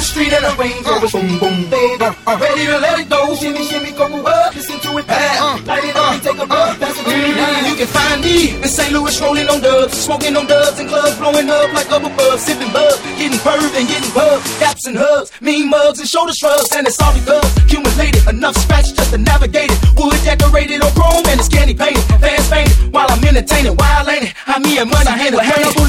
Street and a Range Rover, boom, boom, baby. Ready to let it go, shimmy, shimmy, go up, listen to it, bad. Light it up and take a buzz, pass it to me now. You can find me in St. Louis, rolling on dubs, smoking on dubs and clubs, blowing up like up above, sipping bug, getting perved and getting bugged, gaps and hugs, mean mugs and shoulder shrugs, and it's all because accumulated enough scratch just to navigate it. Wood decorated on chrome and it's candy painted, fans fainted while I'm entertaining. Wild ain't it? I me and money handle handle.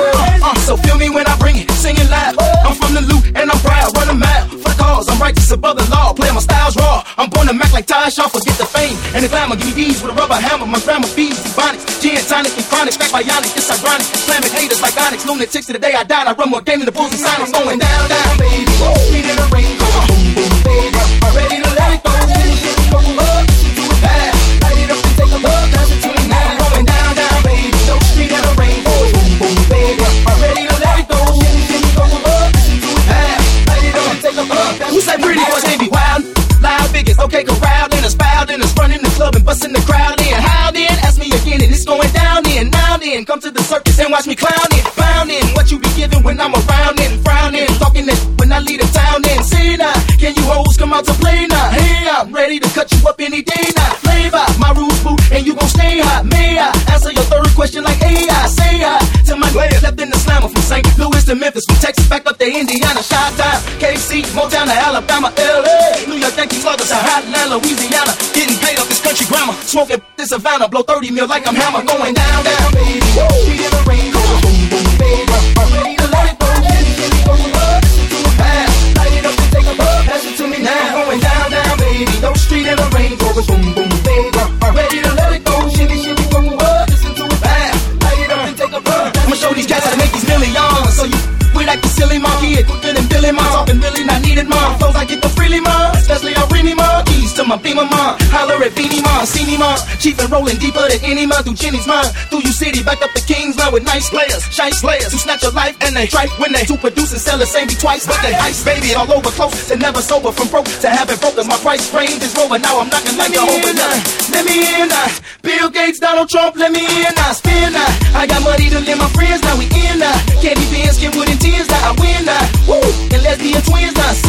So feel me when I bring it, singing loud. I'm from the loot and I'm proud, run a mile for the cause. I'm righteous above the law, play my styles raw. I'm born to Mac like Ty Shaw, forget the fame and the glamour. Give me these with a rubber hammer. My grandma feeds Ebonics, gin, tonic, and chronic. Back bionic, it's ironic. Slamming haters like Onyx, lunatics to the day I died. I run more game than the Bulls and Silence. Going down, down, baby. Street in the Range Rover, boom, boom, baby. I'm ready to let it go. Go up, listen to it bad. Light it up and take a look, pass it to me now. Going down, down, baby. No Street in the Range Rover, boom, boom, baby. I'm ready to let it go. Go up, listen to it bad. Light it up and take a look. Who say pretty boys, they be wild? Loud figures, okay, corralled in us, fouled in us, running the club and busting the crowd in. How then? Ask me again, and it's going down in. Now then, come to the circus and watch me clown it. Found in what you be giving when I'm around in. Frowning, talking that when I leave the town in. Say now, can you hoes come out to play now? Hey, I'm ready to cut you up any day now. Play by my rules, boo, and you gon' stay hot. May I answer your third question like AI? Say hi to my players left in the slammer from St. Louis to Memphis, from Texas back up to Indiana, Chi-Town, KC, Motown to Alabama, LA, New York, Yankee sluggers, Atlanta, Louisiana, getting paid off this country grammar, smoking this Savannah, blow 30 mil like I'm Hammer, going down, down, baby. Street in the Range Rover, boom, boom, baby. I'm ready to let it go, shimmy, shimmy, go up, listen to it pass, light it up and take a buzz, pass it to me now, going down, down, baby. No Street in the Range Rover, boom, boom, baby. I'm ready to let it go, shimmy, shimmy, go up, listen to it pass, light it up and take a buzz. I'ma show these cats how to make these millions, so you we like the silly monkey, quicker than Billy Mom, talking really not needed mom. Flows I get the freely mom, especially on Remy mom. Keys to my Beamer mom, holler at Beanie mom, see me mom. Chief and rolling deeper than any mom through Jenny's mom. Through you city, back up the Kingsland with nice players, shine slayers who snatch your life and they strike when they two produce and sell the same be twice, but they ice baby all over close and never sober from broke to having broke. Cause my price range is over now. I'm knocking like a over nine. Let me in now. Bill Gates, Donald Trump, let me in now. Spin now. I got money to lend my friends now. We in now. Candy beans, get wooden tears now. I win now. Woo! And lesbian twins now.